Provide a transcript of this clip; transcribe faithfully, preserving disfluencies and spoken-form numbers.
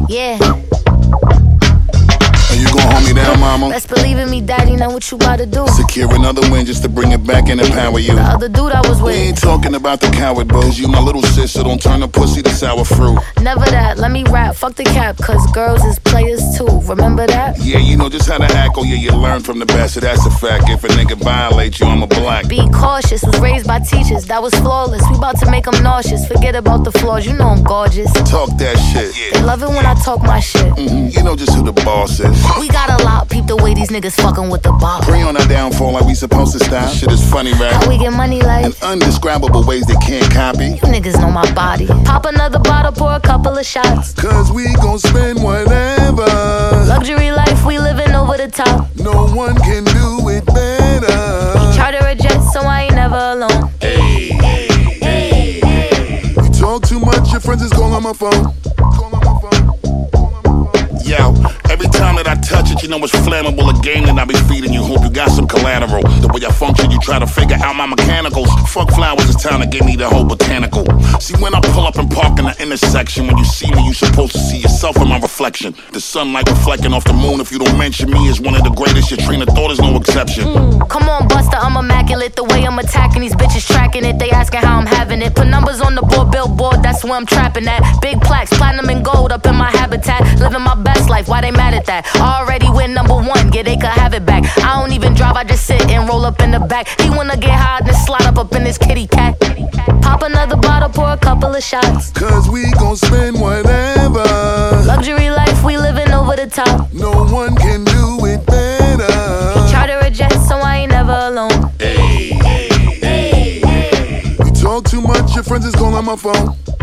Yeah. Are you gon' hold me down, mama? Best believe in me, daddy, know what you about to do. Secure another win just to bring it back and empower you. The other dude I was We with. ain't talking about the coward, cause you my little sis, so don't turn the pussy to sour fruit. Never that, let me rap, fuck the cap, cause girls is players too, remember that? Yeah, you know just how to act, oh yeah, you learn from the best, so that's a fact. If a nigga violate you, I'm a black. Be cautious, was raised by teachers, that was flawless. We about to make them nauseous, forget about the flaws, you know I'm gorgeous. Talk that shit. They love it when I talk my shit. Mm-hmm. You know just who the boss is. We got a lot, peep the way these niggas fucking with the bar. Pray on our downfall like we supposed to stop. Shit is funny, right? How we get money like In undescribable ways they can't copy. you niggas know my body. Pop another bottle, pour a couple of shots. Cause we gon' spend whatever. Luxury life, we living over the top. No one can do it better. Charter a jet, so I ain't never alone. Hey, hey, hey, hey. You talk too much, your friends is calling my phone. Call on my phone. Call on my phone. Yo, every time that I touch it, you know it's flammable. A game that I be feeding you. Hope you got some collateral. The way I function, you try to figure out my mechanicals. Fuck flowers, it's time to give me the whole botanical. See, when I pull up and park in the intersection, when you see me, you supposed to see yourself in my reflection. The sunlight reflecting off the moon. If you don't mention me as one of the greatest, your train of thought is no exception. Mm, come on, Buster, I'm immaculate. The way I'm attacking these bitches, tracking it. They asking how I'm having it. Put numbers on the board, billboard, that's where I'm trapping at. Big plaques, platinum and gold up in my habitat. Living my best life, why they mad at that? Already win number one, yeah, they could have it back. I don't even drive, I just sit and roll up in the back. He wanna get high and slide up up in his kitty cat. Pop another bottle, pour a couple of shots. Cause we gon' spend whatever. Luxury life, we living over the top. No one can do it better. Charter a jet, so I ain't never alone. Hey, hey, hey, hey. You talk too much, your friends is calling my phone.